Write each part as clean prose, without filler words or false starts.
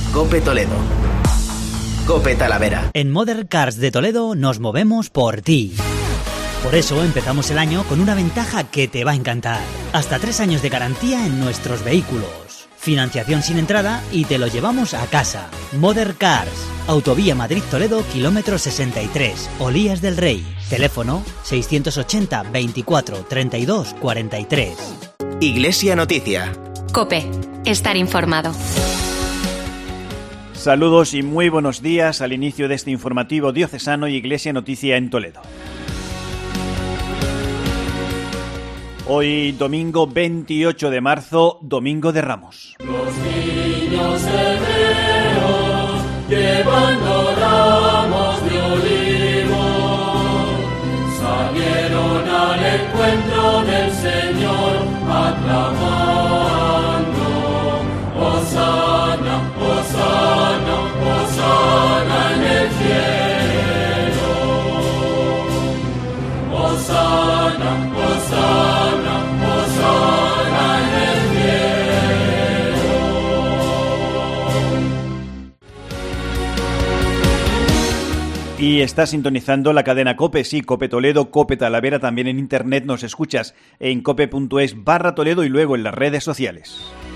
COPE Toledo. COPE Talavera. En Modern Cars de Toledo nos movemos por ti. Por eso empezamos el año con una ventaja que te va a encantar. Hasta 3 años de garantía en nuestros vehículos. Financiación sin entrada y te lo llevamos a casa. Modern Cars. Autovía Madrid-Toledo, kilómetro 63, Olías del Rey. Teléfono 680 24 32 43. Iglesia Noticia. COPE. Estar informado. Saludos y muy buenos días al inicio de este informativo diocesano y Iglesia Noticia en Toledo. Hoy, domingo 28 de marzo, Domingo de Ramos. Los niños hebreos llevando ramos de olivo salieron al encuentro del Señor aclamando: Hosana, Hosana, Hosana en el cielo. Hosana, Hosana, Hosana en el cielo. Y estás sintonizando la cadena COPE, sí, COPE Toledo, COPE Talavera, también en internet nos escuchas en cope.es/Toledo y luego en las redes sociales.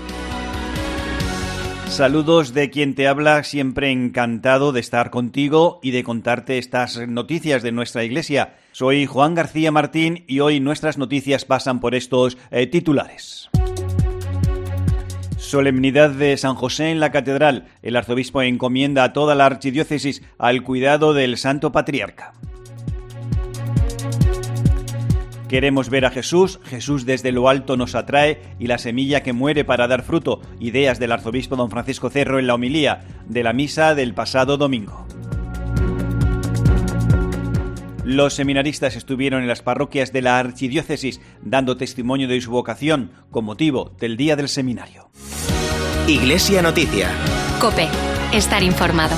Saludos de quien te habla, siempre encantado de estar contigo y de contarte estas noticias de nuestra iglesia. Soy Juan García Martín y hoy nuestras noticias pasan por estos titulares. Solemnidad de San José en la Catedral. El arzobispo encomienda a toda la archidiócesis al cuidado del Santo Patriarca. Queremos ver a Jesús, Jesús desde lo alto nos atrae y la semilla que muere para dar fruto. Ideas del arzobispo don Francisco Cerro en la homilía de la misa del pasado domingo. Los seminaristas estuvieron en las parroquias de la archidiócesis dando testimonio de su vocación con motivo del Día del Seminario. Iglesia Noticia. COPE. Estar informado.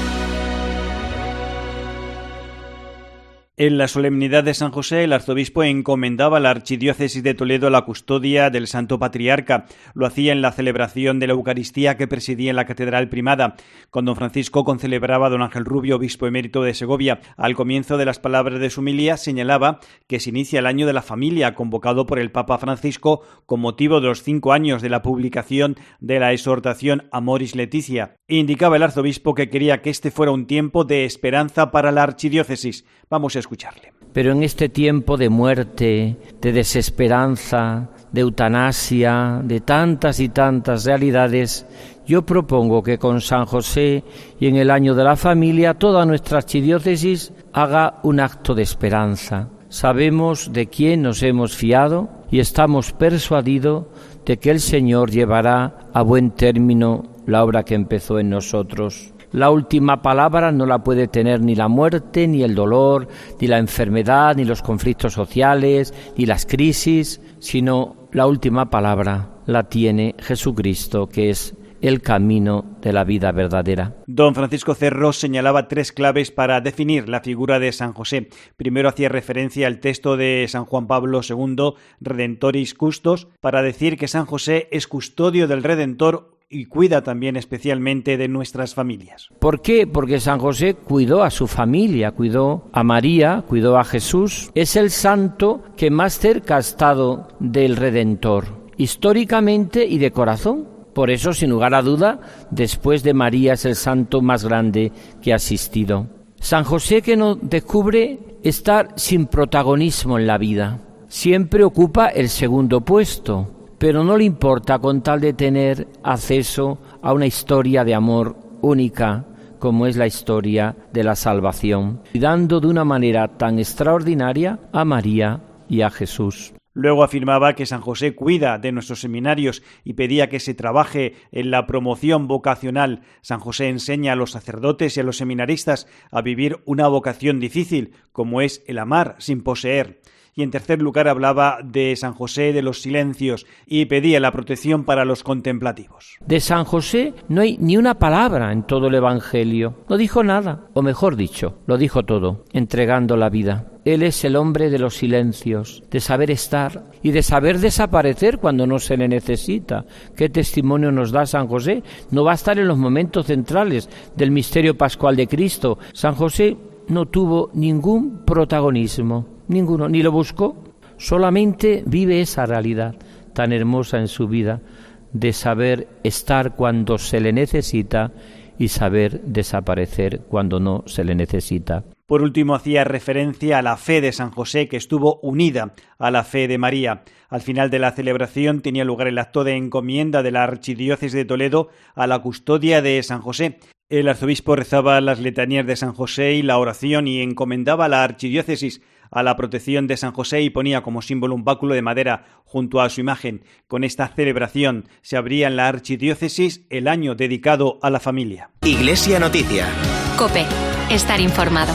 En la solemnidad de San José, el arzobispo encomendaba a la archidiócesis de Toledo la custodia del Santo Patriarca. Lo hacía en la celebración de la Eucaristía que presidía en la Catedral Primada. Con don Francisco concelebraba a don Ángel Rubio, obispo emérito de Segovia. Al comienzo de las palabras de su homilía señalaba que se inicia el año de la familia, convocado por el Papa Francisco con motivo de los 5 años de la publicación de la exhortación Amoris Laetitia. Indicaba el arzobispo que quería que este fuera un tiempo de esperanza para la archidiócesis. Vamos a escucharle. Pero en este tiempo de muerte, de desesperanza, de eutanasia, de tantas y tantas realidades, yo propongo que con San José y en el año de la familia toda nuestra archidiócesis haga un acto de esperanza. Sabemos de quién nos hemos fiado y estamos persuadidos de que el Señor llevará a buen término la obra que empezó en nosotros. La última palabra no la puede tener ni la muerte, ni el dolor, ni la enfermedad, ni los conflictos sociales, ni las crisis, sino la última palabra la tiene Jesucristo, que es el camino de la vida verdadera. Don Francisco Cerro señalaba 3 claves para definir la figura de San José. Primero hacía referencia al texto de San Juan Pablo II, Redentoris Custos, para decir que San José es custodio del Redentor y cuida también especialmente de nuestras familias. ¿Por qué? Porque San José cuidó a su familia, cuidó a María, cuidó a Jesús. Es el santo que más cerca ha estado del Redentor, históricamente y de corazón. Por eso, sin lugar a duda, después de María es el santo más grande que ha existido. San José que nos descubre estar sin protagonismo en la vida. Siempre ocupa el segundo puesto, pero no le importa con tal de tener acceso a una historia de amor única como es la historia de la salvación, cuidando de una manera tan extraordinaria a María y a Jesús. Luego afirmaba que San José cuida de nuestros seminarios y pedía que se trabaje en la promoción vocacional. San José enseña a los sacerdotes y a los seminaristas a vivir una vocación difícil, como es el amar sin poseer. Y en tercer lugar hablaba de San José de los silencios y pedía la protección para los contemplativos. De San José no hay ni una palabra en todo el Evangelio. No dijo nada, o mejor dicho, lo dijo todo, entregando la vida. Él es el hombre de los silencios, de saber estar y de saber desaparecer cuando no se le necesita. ¿Qué testimonio nos da San José? No va a estar en los momentos centrales del misterio pascual de Cristo. San José no tuvo ningún protagonismo, ninguno, ni lo buscó. Solamente vive esa realidad tan hermosa en su vida de saber estar cuando se le necesita y saber desaparecer cuando no se le necesita. Por último, hacía referencia a la fe de San José, que estuvo unida a la fe de María. Al final de la celebración tenía lugar el acto de encomienda de la Archidiócesis de Toledo a la custodia de San José. El arzobispo rezaba las letanías de San José y la oración y encomendaba a la Archidiócesis a la protección de San José y ponía como símbolo un báculo de madera junto a su imagen. Con esta celebración se abría en la Archidiócesis el año dedicado a la familia. Iglesia Noticia. COPE. Estar informado.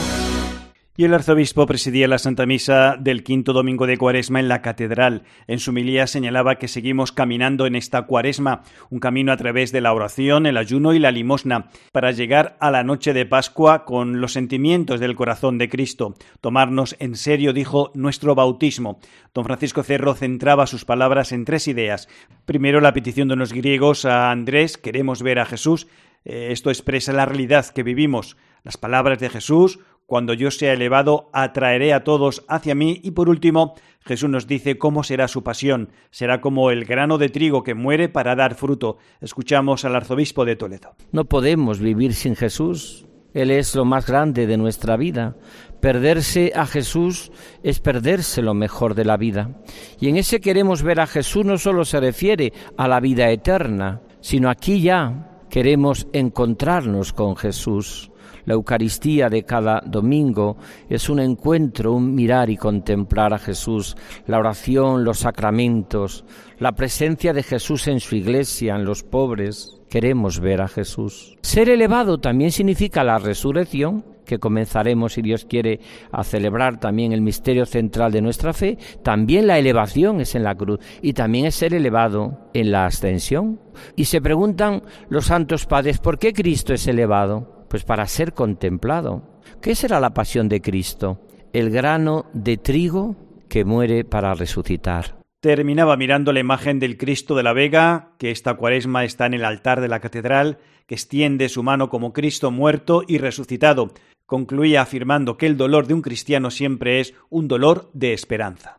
Y el arzobispo presidía la Santa Misa del quinto domingo de Cuaresma en la Catedral. En su homilía señalaba que seguimos caminando en esta Cuaresma, un camino a través de la oración, el ayuno y la limosna, para llegar a la noche de Pascua con los sentimientos del corazón de Cristo. Tomarnos en serio, dijo, nuestro bautismo. Don Francisco Cerro centraba sus palabras en tres ideas. Primero, la petición de los griegos a Andrés, queremos ver a Jesús. Esto expresa la realidad que vivimos. Las palabras de Jesús, cuando yo sea elevado, atraeré a todos hacia mí. Y por último, Jesús nos dice cómo será su pasión. Será como el grano de trigo que muere para dar fruto. Escuchamos al arzobispo de Toledo. No podemos vivir sin Jesús. Él es lo más grande de nuestra vida. Perderse a Jesús es perderse lo mejor de la vida. Y en ese queremos ver a Jesús no solo se refiere a la vida eterna, sino aquí ya queremos encontrarnos con Jesús. La Eucaristía de cada domingo es un encuentro, un mirar y contemplar a Jesús. La oración, los sacramentos, la presencia de Jesús en su iglesia, en los pobres. Queremos ver a Jesús. Ser elevado también significa la resurrección, que comenzaremos, si Dios quiere, a celebrar también el misterio central de nuestra fe. También la elevación es en la cruz y también es ser elevado en la ascensión. Y se preguntan los santos padres, ¿por qué Cristo es elevado? Pues para ser contemplado. ¿Qué será la pasión de Cristo? El grano de trigo que muere para resucitar. Terminaba mirando la imagen del Cristo de la Vega, que esta Cuaresma está en el altar de la catedral, que extiende su mano como Cristo muerto y resucitado. Concluía afirmando que el dolor de un cristiano siempre es un dolor de esperanza.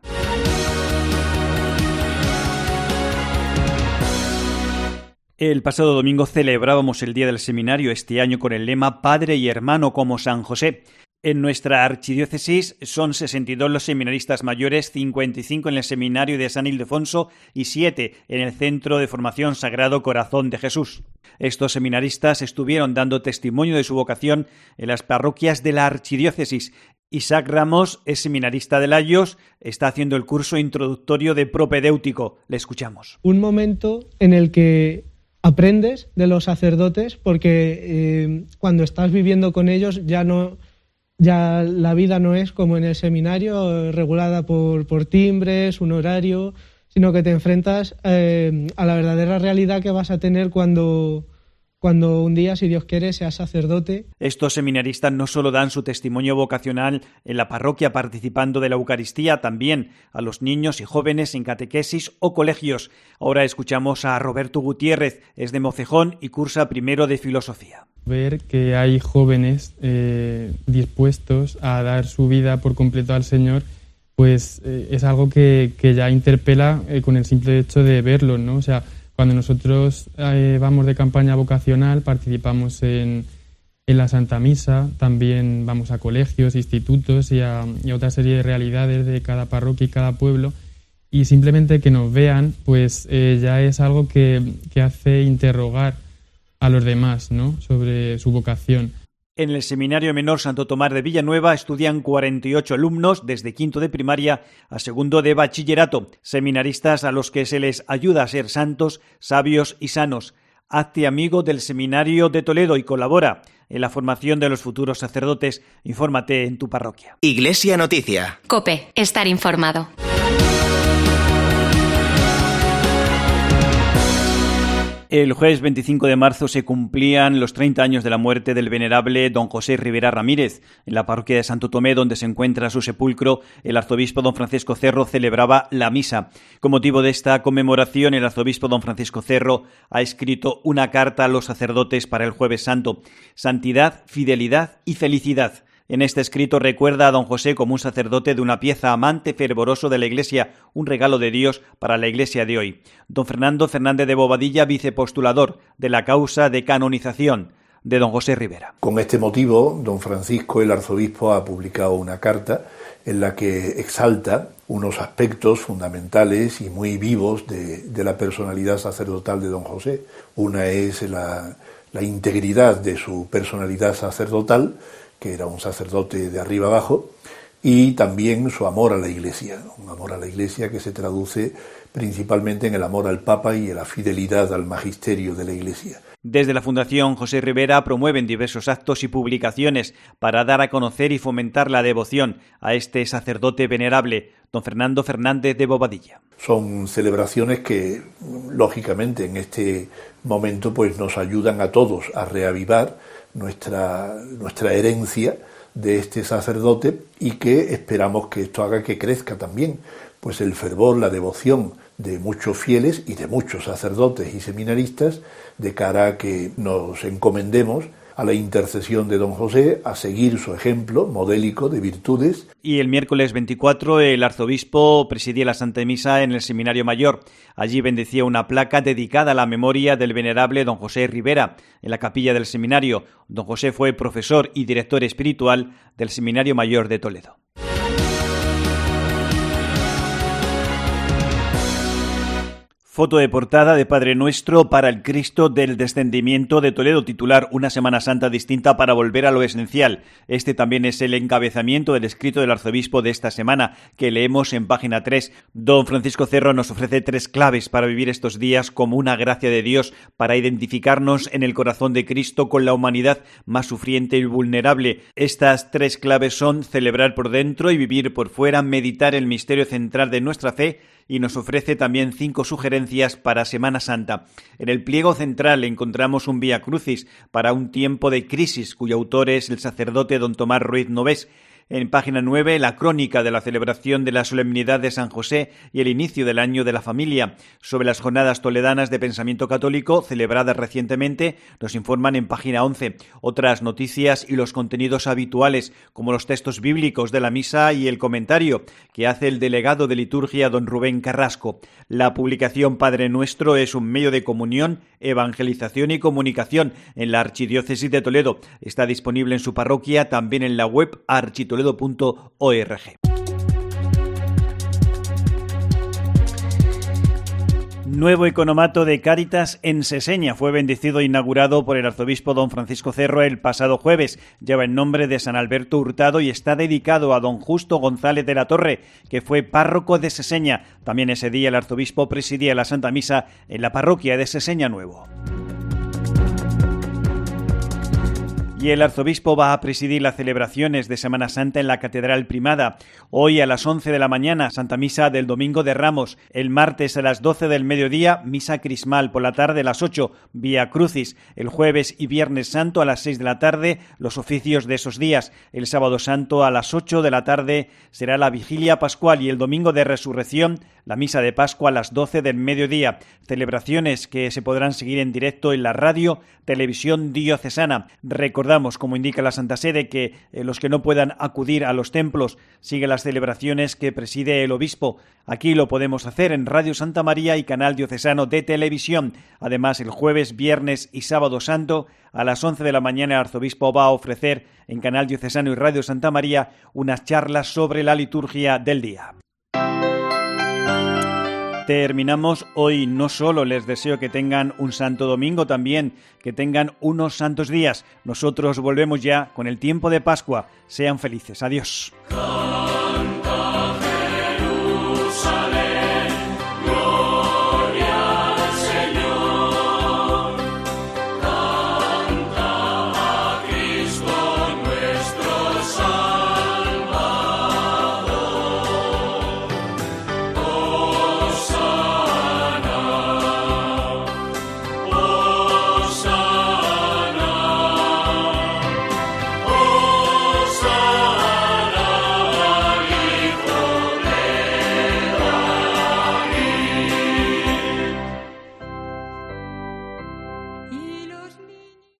El pasado domingo celebrábamos el Día del Seminario, este año con el lema Padre y Hermano como San José. En nuestra archidiócesis son 62 los seminaristas mayores, 55 en el Seminario de San Ildefonso y 7 en el Centro de Formación Sagrado Corazón de Jesús. Estos seminaristas estuvieron dando testimonio de su vocación en las parroquias de la archidiócesis. Isaac Ramos es seminarista de Layos, está haciendo el curso introductorio de propedéutico. Le escuchamos. Un momento en el que aprendes de los sacerdotes porque cuando estás viviendo con ellos ya la vida no es como en el seminario, regulada por timbres, un horario, sino que te enfrentas a la verdadera realidad que vas a tener cuando un día, si Dios quiere, seas sacerdote. Estos seminaristas no solo dan su testimonio vocacional en la parroquia participando de la Eucaristía, también a los niños y jóvenes en catequesis o colegios. Ahora escuchamos a Roberto Gutiérrez, es de Mocejón y cursa primero de Filosofía. Ver que hay jóvenes dispuestos a dar su vida por completo al Señor, pues es algo que ya interpela con el simple hecho de verlo, ¿no? O sea, cuando nosotros vamos de campaña vocacional, participamos en la Santa Misa, también vamos a colegios, institutos y a otra serie de realidades de cada parroquia y cada pueblo, y simplemente que nos vean, pues ya es algo que hace interrogar a los demás, ¿no?, sobre su vocación. En el Seminario Menor Santo Tomás de Villanueva estudian 48 alumnos desde quinto de primaria a segundo de bachillerato, seminaristas a los que se les ayuda a ser santos, sabios y sanos. Hazte amigo del Seminario de Toledo y colabora en la formación de los futuros sacerdotes. Infórmate en tu parroquia. Iglesia Noticia. COPE. Estar informado. El jueves 25 de marzo se cumplían los 30 años de la muerte del venerable don José Ribera Ramírez. En la parroquia de Santo Tomé, donde se encuentra su sepulcro, el arzobispo don Francisco Cerro celebraba la misa. Con motivo de esta conmemoración, el arzobispo don Francisco Cerro ha escrito una carta a los sacerdotes para el Jueves Santo: santidad, fidelidad y felicidad. En este escrito recuerda a don José como un sacerdote de una pieza, amante fervoroso de la Iglesia, un regalo de Dios para la Iglesia de hoy. Don Fernando Fernández de Bobadilla, vicepostulador de la causa de canonización de don José Ribera. Con este motivo, don Francisco, el arzobispo, ha publicado una carta en la que exalta unos aspectos fundamentales y muy vivos de la personalidad sacerdotal de don José. Una es la integridad de su personalidad sacerdotal, que era un sacerdote de arriba abajo, y también su amor a la Iglesia, un amor a la Iglesia que se traduce principalmente en el amor al Papa y en la fidelidad al magisterio de la Iglesia. Desde la Fundación José Ribera promueven diversos actos y publicaciones para dar a conocer y fomentar la devoción a este sacerdote venerable, don Fernando Fernández de Bobadilla. Son celebraciones que, lógicamente, en este momento pues nos ayudan a todos a reavivar nuestra herencia de este sacerdote, y que esperamos que esto haga que crezca también pues el fervor, la devoción de muchos fieles y de muchos sacerdotes y seminaristas, de cara a que nos encomendemos a la intercesión de don José, a seguir su ejemplo modélico de virtudes. Y el miércoles 24 el arzobispo presidía la Santa Misa en el Seminario Mayor. Allí bendecía una placa dedicada a la memoria del venerable don José Ribera en la capilla del seminario. Don José fue profesor y director espiritual del Seminario Mayor de Toledo. Foto de portada de Padre Nuestro para el Cristo del Descendimiento de Toledo, titular: Una Semana Santa distinta para volver a lo esencial. Este también es el encabezamiento del escrito del arzobispo de esta semana, que leemos en página 3. Don Francisco Cerro nos ofrece 3 claves para vivir estos días como una gracia de Dios, para identificarnos en el corazón de Cristo con la humanidad más sufriente y vulnerable. Estas 3 claves son: celebrar por dentro y vivir por fuera, meditar el misterio central de nuestra fe, y nos ofrece también 5 sugerencias para Semana Santa. En el pliego central encontramos un Vía Crucis para un tiempo de crisis, cuyo autor es el sacerdote don Tomás Ruiz Novés. En página 9, la crónica de la celebración de la solemnidad de San José y el inicio del año de la familia. Sobre las jornadas toledanas de pensamiento católico celebradas recientemente, nos informan en página 11. Otras noticias y los contenidos habituales, como los textos bíblicos de la misa y el comentario que hace el delegado de liturgia don Rubén Carrasco. La publicación Padre Nuestro es un medio de comunión, evangelización y comunicación en la Archidiócesis de Toledo. Está disponible en su parroquia, también en la web architoledo.org. Nuevo economato de Cáritas en Seseña. Fue bendecido e inaugurado por el arzobispo don Francisco Cerro el pasado jueves. Lleva el nombre de San Alberto Hurtado y está dedicado a don Justo González de la Torre, que fue párroco de Seseña. También ese día el arzobispo presidía la Santa Misa en la parroquia de Seseña Nuevo. Y el arzobispo va a presidir las celebraciones de Semana Santa en la Catedral Primada. Hoy a las 11 de la mañana, Santa Misa del Domingo de Ramos. El martes a las 12 del mediodía, Misa Crismal. Por la tarde a las 8, Vía Crucis. El jueves y Viernes Santo a las 6 de la tarde, los oficios de esos días. El Sábado Santo a las 8 de la tarde será la Vigilia Pascual, y el Domingo de Resurrección, la Misa de Pascua a las 12 del mediodía. Celebraciones que se podrán seguir en directo en la radio, televisión diocesana. Recordamos, como indica la Santa Sede, que los que no puedan acudir a los templos siguen las celebraciones que preside el obispo. Aquí lo podemos hacer en Radio Santa María y canal diocesano de televisión. Además, el jueves, viernes y sábado santo a las 11 de la mañana el arzobispo va a ofrecer en canal diocesano y Radio Santa María unas charlas sobre la liturgia del día. Terminamos hoy. No solo les deseo que tengan un santo domingo, también que tengan unos santos días. Nosotros volvemos ya con el tiempo de Pascua. Sean felices. Adiós.